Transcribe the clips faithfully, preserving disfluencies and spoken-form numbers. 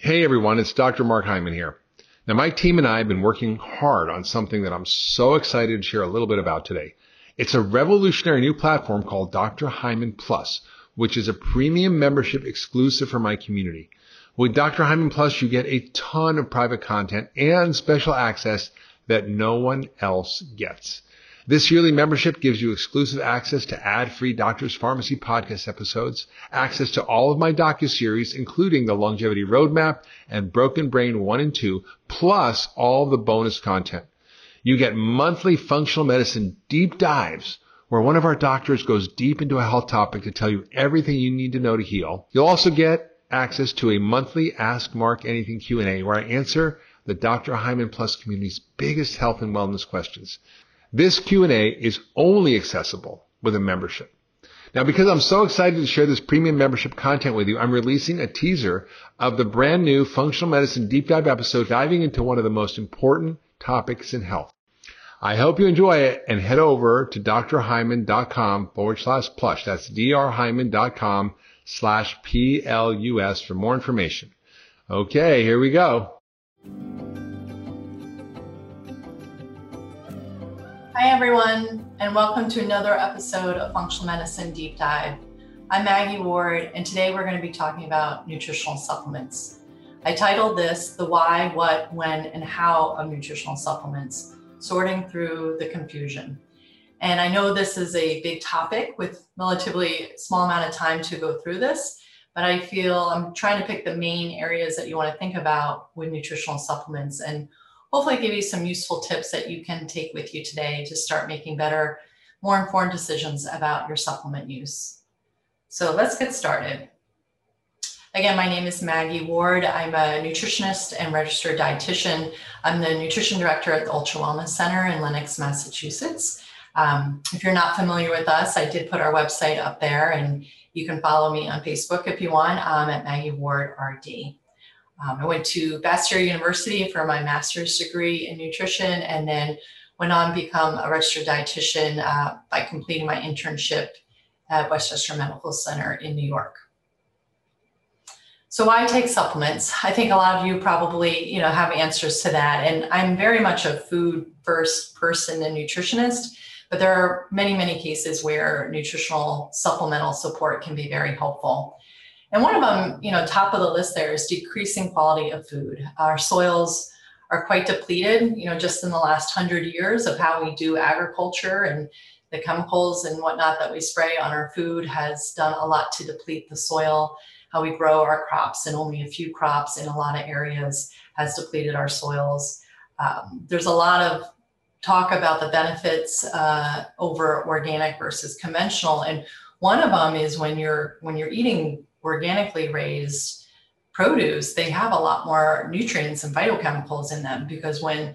Hey everyone, it's Doctor Mark Hyman here. Now my team and I have been working hard on something that I'm so excited to share a little bit about today. It's a revolutionary new platform called Doctor Hyman Plus, which is a premium membership exclusive for my community. With Doctor Hyman Plus, you get a ton of private content and special access that no one else gets. This yearly membership gives you exclusive access to ad-free Doctor's Pharmacy podcast episodes, access to all of my docuseries, including the Longevity Roadmap and Broken Brain one and two, plus all the bonus content. You get monthly functional medicine deep dives, where one of our doctors goes deep into a health topic to tell you everything you need to know to heal. You'll also get access to a monthly Ask Mark Anything Q and A, where I answer the Doctor Hyman Plus community's biggest health and wellness questions. This Q and A is only accessible with a membership. Now, because I'm so excited to share this premium membership content with you, I'm releasing a teaser of the brand new Functional Medicine Deep Dive episode diving into one of the most important topics in health. I hope you enjoy it, and head over to drhyman.com forward slash plush. That's drhyman.com slash P-L-U-S for more information. Okay, here we go. Hi everyone, and welcome to another episode of Functional Medicine Deep Dive. I'm Maggie Ward, and today we're going to be talking about nutritional supplements. I titled this The Why, What, When, and How of Nutritional Supplements, Sorting Through the Confusion. And I know this is a big topic with relatively small amount of time to go through this, but I feel I'm trying to pick the main areas that you want to think about with nutritional supplements and hopefully give you some useful tips that you can take with you today to start making better, more informed decisions about your supplement use. So let's get started. Again, my name is Maggie Ward. I'm a nutritionist and registered dietitian. I'm the nutrition director at the Ultra Wellness Center in Lenox, Massachusetts. Um, if you're not familiar with us, I did put our website up there, and you can follow me on Facebook if you want, um, at Maggie Ward R D. Um, I went to Bastyr University for my master's degree in nutrition, and then went on to become a registered dietitian uh, by completing my internship at Westchester Medical Center in New York. So why take supplements? I think a lot of you probably, you know, have answers to that. And I'm very much a food first person and nutritionist, but there are many, many cases where nutritional supplemental support can be very helpful. And one of them, you know, top of the list there is decreasing quality of food. Our soils are quite depleted, you know, just in the last hundred years of how we do agriculture, and the chemicals and whatnot that we spray on our food has done a lot to deplete the soil. How we grow our crops, and only a few crops in a lot of areas has depleted our soils. Um, there's a lot of talk about the benefits uh, over organic versus conventional. And one of them is when you're, when you're eating organically raised produce, they have a lot more nutrients and phytochemicals in them, because when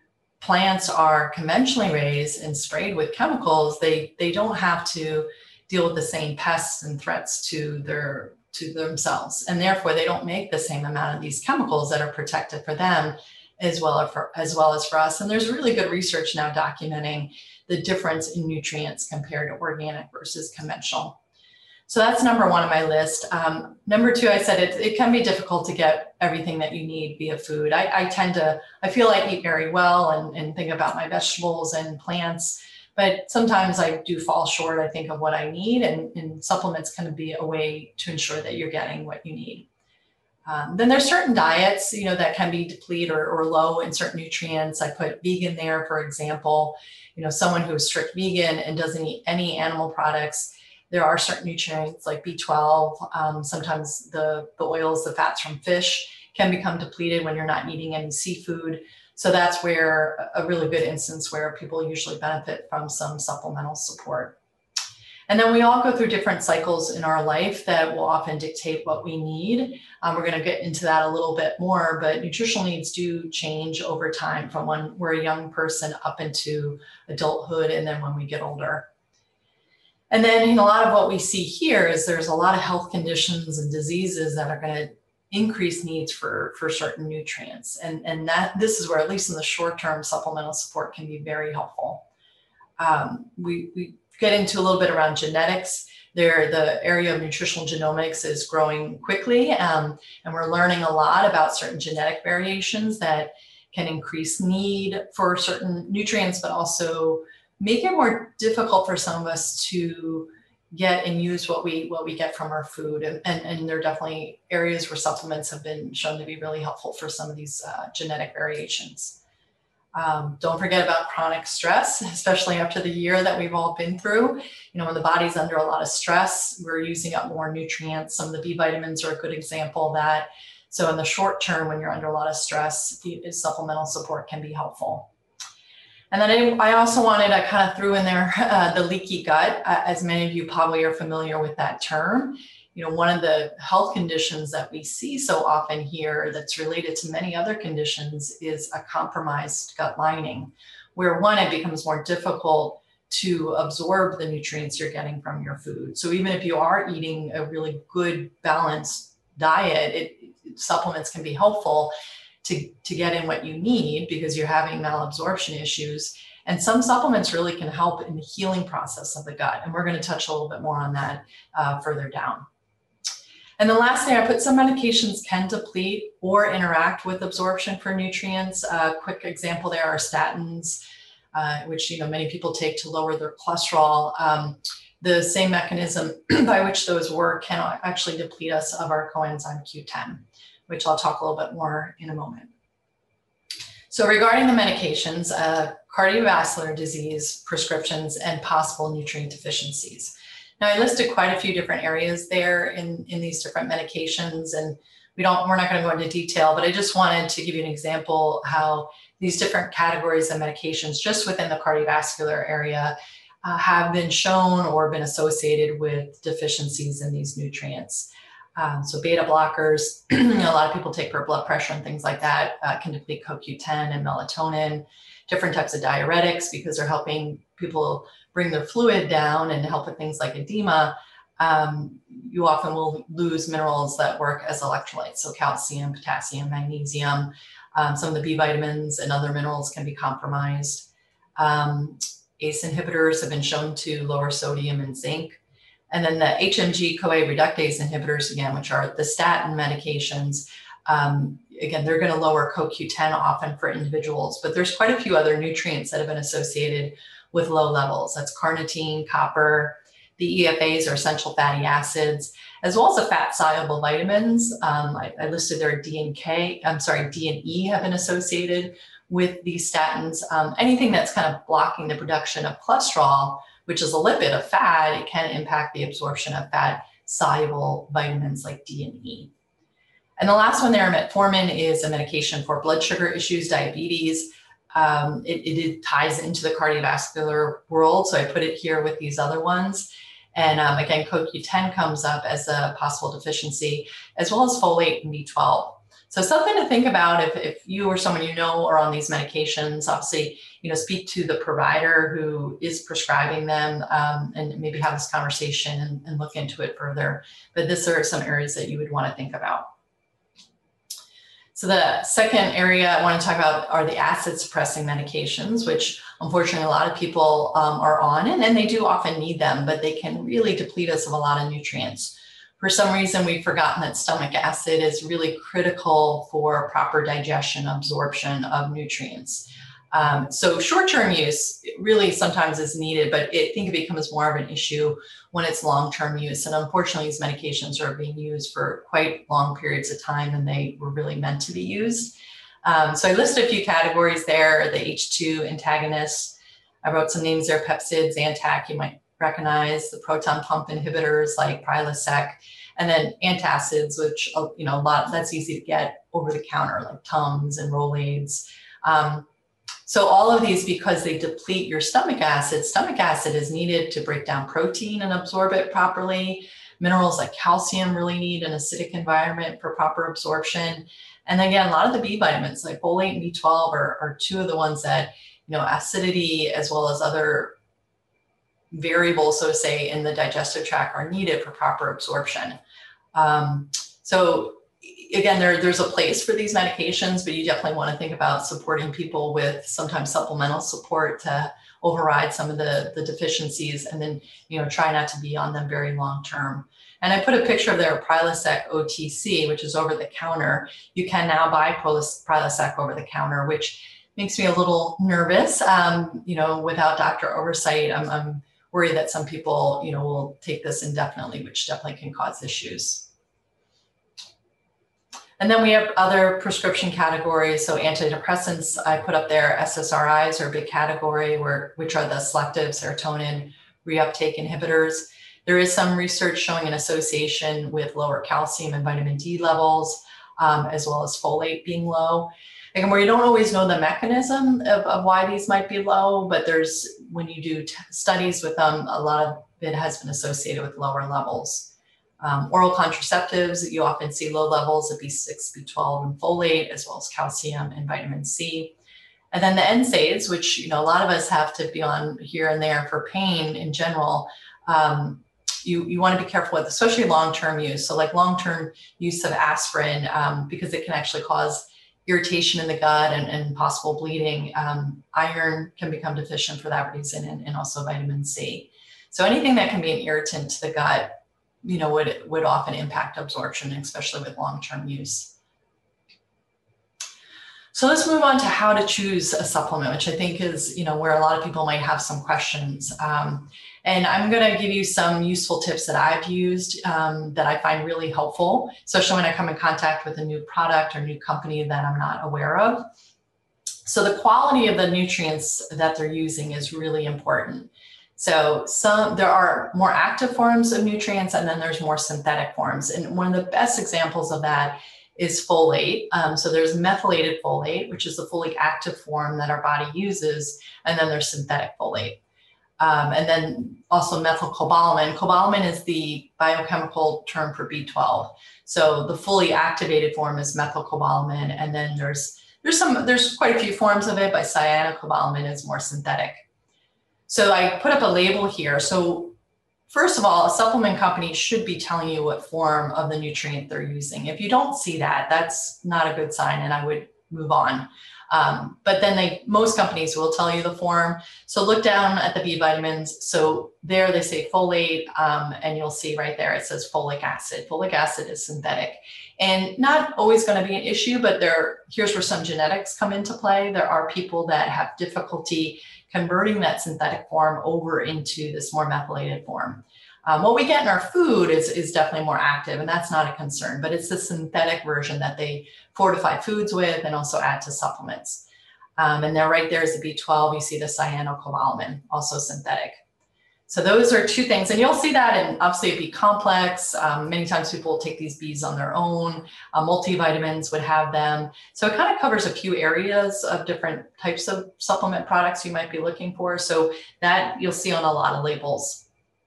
plants are conventionally raised and sprayed with chemicals, they, they don't have to deal with the same pests and threats to their to themselves. And therefore they don't make the same amount of these chemicals that are protected for them as well as for, as well as for us. And there's really good research now documenting the difference in nutrients compared to organic versus conventional. So that's number one on my list. Um, number two, I said it, it can be difficult to get everything that you need via food. I, I tend to, I feel I eat very well and, and think about my vegetables and plants, but sometimes I do fall short, I think, of what I need, and, and supplements can be a way to ensure that you're getting what you need. Um, then there's certain diets, you know, that can be depleted or, or low in certain nutrients. I put vegan there, for example. You know, someone who is strict vegan and doesn't eat any animal products, there are certain nutrients like B twelve. Um, sometimes the, the oils, the fats from fish can become depleted when you're not eating any seafood. So that's where a really good instance where people usually benefit from some supplemental support. And then we all go through different cycles in our life that will often dictate what we need. Um, we're going to get into that a little bit more, but nutritional needs do change over time from when we're a young person up into adulthood, and then when we get older. And then, you know, a lot of what we see here is there's a lot of health conditions and diseases that are going to increase needs for, for certain nutrients. And, and that this is where, at least in the short term, supplemental support can be very helpful. Um, we, we get into a little bit around genetics. There, the area of nutritional genomics is growing quickly, um, and we're learning a lot about certain genetic variations that can increase need for certain nutrients, but also make it more difficult for some of us to get and use what we what we get from our food. And, and, and there are definitely areas where supplements have been shown to be really helpful for some of these uh, genetic variations. Um, don't forget about chronic stress, especially after the year that we've all been through. You know, when the body's under a lot of stress, we're using up more nutrients. Some of the B vitamins are a good example of that. So in the short term, when you're under a lot of stress, the supplemental support can be helpful. And then I also wanted, I kind of threw in there uh, the leaky gut. Uh, as many of you probably are familiar with that term. You know, one of the health conditions that we see so often here that's related to many other conditions is a compromised gut lining, where one, it becomes more difficult to absorb the nutrients you're getting from your food. So even if you are eating a really good balanced diet, it, it, supplements can be helpful to, to get in what you need because you're having malabsorption issues. And some supplements really can help in the healing process of the gut. And we're going to touch a little bit more on that uh, further down. And the last thing I put, some medications can deplete or interact with absorption for nutrients. A uh, quick example there are statins, uh, which you know many people take to lower their cholesterol. Um, the same mechanism by which those work can actually deplete us of our coenzyme Q ten, which I'll talk a little bit more in a moment. So regarding the medications, uh, cardiovascular disease, prescriptions, and possible nutrient deficiencies. Now I listed quite a few different areas there in, in these different medications, and we don't, we're not going to go into detail, but I just wanted to give you an example how these different categories of medications just within the cardiovascular area uh, have been shown or been associated with deficiencies in these nutrients. Um, so beta blockers, a lot of people take for blood pressure and things like that, uh, can deplete co Q ten and melatonin. Different types of diuretics because they're helping people bring their fluid down and help with things like edema. Um, you often will lose minerals that work as electrolytes, so calcium, potassium, magnesium. Um, some of the B vitamins and other minerals can be compromised. Um, A C E inhibitors have been shown to lower sodium and zinc. And then the H M G-CoA reductase inhibitors, again, which are the statin medications, um, again, they're going to lower co Q ten often for individuals, but there's quite a few other nutrients that have been associated with low levels. That's carnitine, copper, the E F As are essential fatty acids, as well as the fat-soluble vitamins. Um, I, I listed there D and K, I'm sorry, D and E have been associated with these statins. Um, anything that's kind of blocking the production of cholesterol, which is a lipid, a fat, it can impact the absorption of fat-soluble vitamins like D and E. And the last one there, metformin, is a medication for blood sugar issues, diabetes. Um, it, it, it ties into the cardiovascular world, so I put it here with these other ones. And um, again, co Q ten comes up as a possible deficiency, as well as folate and B twelve. So something to think about if, if you or someone you know are on these medications. Obviously, you know, speak to the provider who is prescribing them, um, and maybe have this conversation and, and look into it further. But these are some areas that you would want to think about. So the second area I want to talk about are the acid suppressing medications, which unfortunately a lot of people um, are on, and, and they do often need them, but they can really deplete us of a lot of nutrients. For some reason, we've forgotten that stomach acid is really critical for proper digestion, absorption of nutrients. Um, so short-term use really sometimes is needed, but I think it becomes more of an issue when it's long-term use. And unfortunately, these medications are being used for quite long periods of time than they were really meant to be used. Um, so I listed a few categories there, the H two antagonists. I wrote some names there, Pepcid, Zantac, you might recognize, the proton pump inhibitors like Prilosec, and then antacids, which, you know, a lot, that's easy to get over the counter, like Tums and Rolaids. Um, So all of these, because they deplete your stomach acid, stomach acid is needed to break down protein and absorb it properly. Minerals like calcium really need an acidic environment for proper absorption. And again, a lot of the B vitamins like folate and B twelve are, are two of the ones that, you know, acidity as well as other variables, so to say, in the digestive tract are needed for proper absorption. Um, so again, there, there's a place for these medications, but you definitely want to think about supporting people with sometimes supplemental support to override some of the, the deficiencies, and then, you know, try not to be on them very long term. And I put a picture of their Prilosec O T C, which is over the counter. You can now buy Prilosec over the counter, which makes me a little nervous. Um, you know, without doctor oversight, I'm, I'm worried that some people, you know, will take this indefinitely, which definitely can cause issues. And then we have other prescription categories. So antidepressants, I put up there. S S R Is are a big category, where, which are the selective serotonin reuptake inhibitors. There is some research showing an association with lower calcium and vitamin D levels, um, as well as folate being low. Again, where you don't always know the mechanism of, of why these might be low, but there's, when you do t studies with them, a lot of it has been associated with lower levels. Um, oral contraceptives, you often see low levels of B six, B twelve, and folate, as well as calcium and vitamin C. And then the N SAIDs, which, you know, a lot of us have to be on here and there for pain in general. Um, you, you want to be careful with, especially long-term use. So like long-term use of aspirin, um, because it can actually cause irritation in the gut and, and possible bleeding. Um, iron can become deficient for that reason, and, and also vitamin C. So anything that can be an irritant to the gut, you know, would, would often impact absorption, especially with long-term use. So let's move on to how to choose a supplement, which I think is, you know, where a lot of people might have some questions. Um, and I'm going to give you some useful tips that I've used um, that I find really helpful, especially when I come in contact with a new product or new company that I'm not aware of. So the quality of the nutrients that they're using is really important. So some, there are more active forms of nutrients, and then there's more synthetic forms. And one of the best examples of that is folate. Um, so there's methylated folate, which is the fully active form that our body uses, and then there's synthetic folate. Um, and then also methylcobalamin. Cobalamin is the biochemical term for B twelve. So the fully activated form is methylcobalamin, and then there's there's some there's quite a few forms of it, but cyanocobalamin is more synthetic. So I put up a label here. So first of all, a supplement company should be telling you what form of the nutrient they're using. If you don't see that, that's not a good sign, and I would move on. Um, but then they, most companies will tell you the form. So look down at the B vitamins. So there they say folate, um, and you'll see right there, it says folic acid. Folic acid is synthetic, and not always going to be an issue, but there, here's where some genetics come into play. There are people that have difficulty converting that synthetic form over into this more methylated form. Um, what we get in our food is, is definitely more active, and that's not a concern, but it's the synthetic version that they fortify foods with and also add to supplements. Um, and there, right there is the B twelve. You see the cyanocobalamin, also synthetic. So those are two things, and you'll see that in obviously a B complex. Um, many times people will take these Bs on their own. Uh, multivitamins would have them. So it kind of covers a few areas of different types of supplement products you might be looking for. So that you'll see on a lot of labels.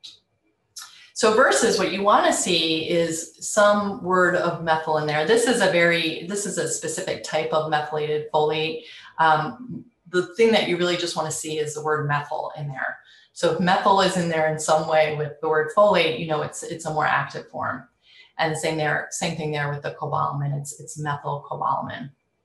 So versus what you want to see is some word of methyl in there. This is a very, this is a specific type of methylated folate. Um, the thing that you really just want to see is the word methyl in there. So if methyl is in there in some way with the word folate, you know, it's, it's a more active form. And same there, same thing there with the cobalamin, it's, it's methylcobalamin.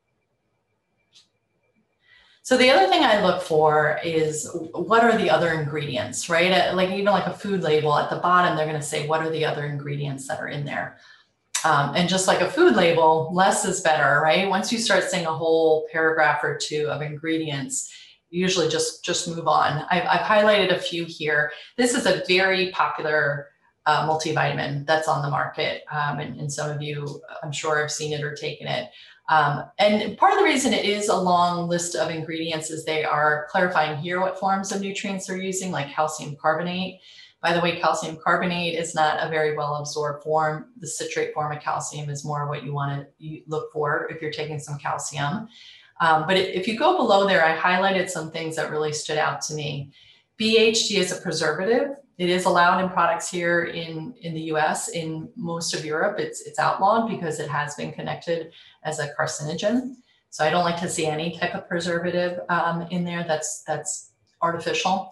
So the other thing I look for is what are the other ingredients, right? Like even like a food label at the bottom, they're going to say, what are the other ingredients that are in there? Um, and just like a food label, less is better, right? Once you start saying a whole paragraph or two of ingredients, usually just, just move on. I've, I've highlighted a few here. This is a very popular uh, multivitamin that's on the market. Um, and, and some of you, I'm sure, have seen it or taken it. Um, and part of the reason it is a long list of ingredients is they are clarifying here what forms of nutrients they're using, like calcium carbonate. By the way, calcium carbonate is not a very well absorbed form. The citrate form of calcium is more what you want to look for if you're taking some calcium. Um, but if you go below there, I highlighted some things that really stood out to me. B H T is a preservative. It is allowed in products here in, in the U S. In most of Europe, it's, it's outlawed because it has been connected as a carcinogen. So I don't like to see any type of preservative um, in there that's, that's artificial.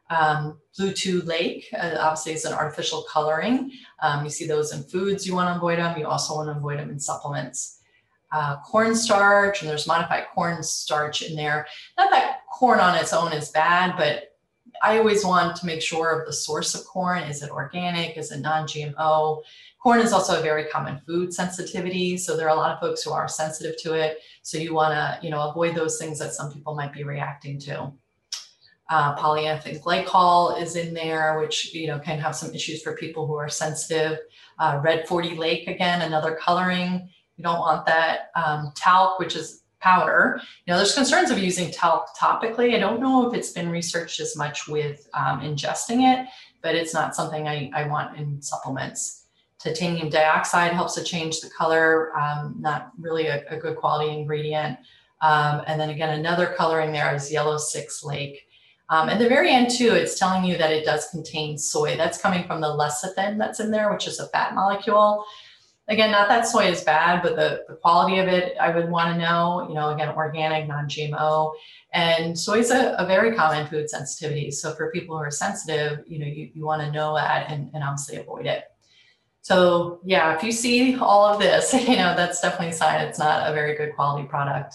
Um, Blue two Lake, uh, obviously, is an artificial coloring. Um, you see those in foods, you want to avoid them. You also want to avoid them in supplements. Uh, cornstarch, and there's modified cornstarch in there. Not that corn on its own is bad, but I always want to make sure of the source of corn. Is it organic? Is it non-G M O? Corn is also a very common food sensitivity. So there are a lot of folks who are sensitive to it. So you want to, you know, avoid those things that some people might be reacting to. Uh, polyethylene glycol is in there, which, you know, can have some issues for people who are sensitive. Uh, red forty Lake, again, another coloring. You don't want that. Um, talc, which is powder. You know, there's concerns of using talc topically. I don't know if it's been researched as much with um, ingesting it, but it's not something I, I want in supplements. Titanium dioxide helps to change the color, um, not really a, a good quality ingredient. Um, and then again, another coloring there is yellow six Lake. Um, at the very end too, it's telling you that it does contain soy. That's coming from the lecithin that's in there, which is a fat molecule. Again, not that soy is bad, but the, the quality of it, I would want to know, you know, again, organic, non-G M O. And soy is a, a very common food sensitivity. So for people who are sensitive, you know, you, you want to know that and, and obviously avoid it. So yeah, if you see all of this, you know, that's definitely a sign it's not a very good quality product.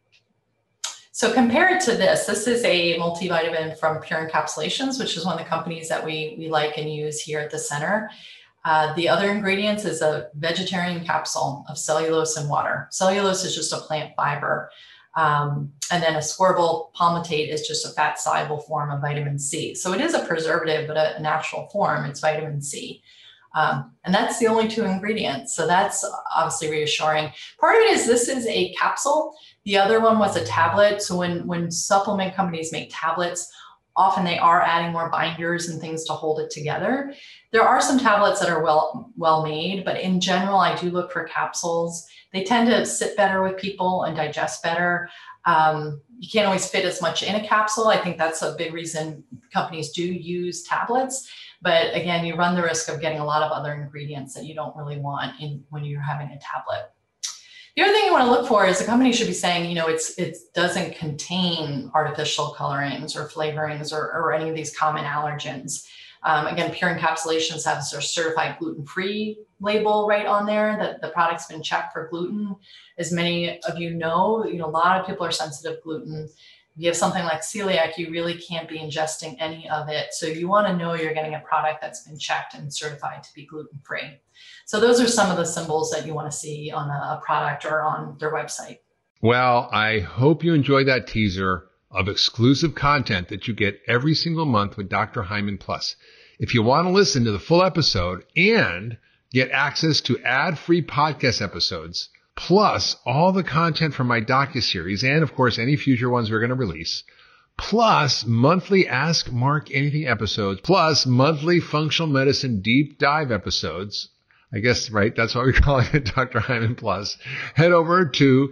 So compared to this, this is a multivitamin from Pure Encapsulations, which is one of the companies that we, we like and use here at the center. Uh, the other ingredients is a vegetarian capsule of cellulose and water. Cellulose is just a plant fiber. Um, and then ascorbyl palmitate is just a fat soluble form of vitamin C. So it is a preservative, but a, a natural form, it's vitamin C. Um, and that's the only two ingredients. So that's obviously reassuring. Part of it is this is a capsule. The other one was a tablet. So when, when supplement companies make tablets, often they are adding more binders and things to hold it together. There are some tablets that are well, well made, but in general, I do look for capsules. They tend to sit better with people and digest better. Um, you can't always fit as much in a capsule. I think that's a big reason companies do use tablets. But again, you run the risk of getting a lot of other ingredients that you don't really want in when you're having a tablet. The other thing you want to look for is the company should be saying, you know, it's it doesn't contain artificial colorings or flavorings or, or any of these common allergens. Um, again, Pure Encapsulations has their certified gluten-free label right on there, that the product's been checked for gluten. As many of you know, you know, a lot of people are sensitive to gluten. If you have something like celiac, you really can't be ingesting any of it. So you want to know you're getting a product that's been checked and certified to be gluten-free. So those are some of the symbols that you want to see on a product or on their website. Well, I hope you enjoyed that teaser of exclusive content that you get every single month with Doctor Hyman Plus. If you want to listen to the full episode and get access to ad-free podcast episodes, plus all the content from my docuseries, and of course, any future ones we're going to release, plus monthly Ask Mark Anything episodes, plus monthly functional medicine deep dive episodes, I guess, right? That's why we're calling it Doctor Hyman Plus. Head over to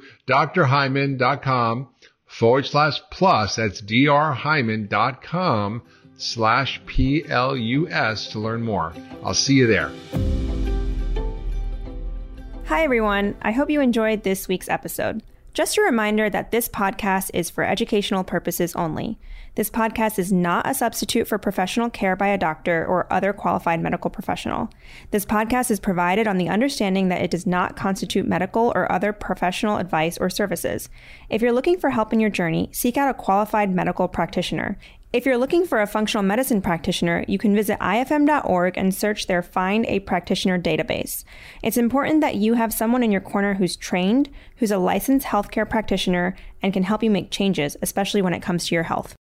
drhyman.com forward slash plus. That's drhyman.com slash P-L-U-S to learn more. I'll see you there. Hi, everyone. I hope you enjoyed this week's episode. Just a reminder that this podcast is for educational purposes only. This podcast is not a substitute for professional care by a doctor or other qualified medical professional. This podcast is provided on the understanding that it does not constitute medical or other professional advice or services. If you're looking for help in your journey, seek out a qualified medical practitioner. If you're looking for a functional medicine practitioner, you can visit I F M dot org and search their Find a Practitioner database. It's important that you have someone in your corner who's trained, who's a licensed healthcare practitioner, and can help you make changes, especially when it comes to your health.